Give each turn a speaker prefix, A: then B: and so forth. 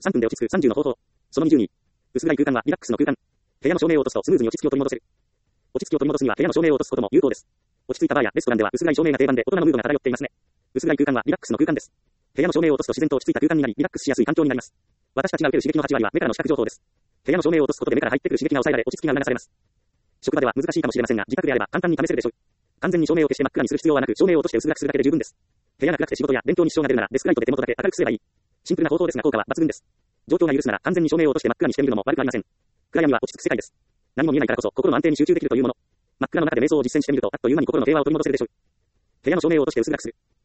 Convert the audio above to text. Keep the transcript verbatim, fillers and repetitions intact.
A: さんぷんで落ち着くさんじゅうの方法。そのにじゅうに。薄暗い空間はリラックスの空間。部屋の照明を落とすとスムーズに落ち着きを取り戻せる。落ち着きを取り戻すには部屋の照明を落とすことも有効です。落ち着いたバーやレストランでは薄暗い照明が定番で大人のムードが漂っていますね。薄暗い空間はリラックスの空間です。部屋の照明を落とすと自然と落ち着いた空間になりリラックスしやすい環境になります。私たちが受ける刺激のはち割は目からの視覚情報です。部屋の照明を落とすことで目から入ってくる刺激が抑えられ落ち着きが促されます。職場では難しいかもしれませんが自宅であれば簡単に試せるでしょう。完全に照明を消して真っ暗にする必要はなく照明を落として薄暗くするだけで十分です。部屋が暗くて仕事や勉強に支障が出るならデスクライトで手元だけ明るくすればいい。シンプルな方法ですが効果は抜群です。状況が許すなら完全に照明を落として真っ暗にしてみるのも悪くありません。暗闇は落ち着く世界です。何も見えないからこそ心の安定に集中できるというもの。真っ暗の中で瞑想を実践してみるとあっという間に心の平和を取り戻せるでしょう。部屋の照明を落として薄暗くする。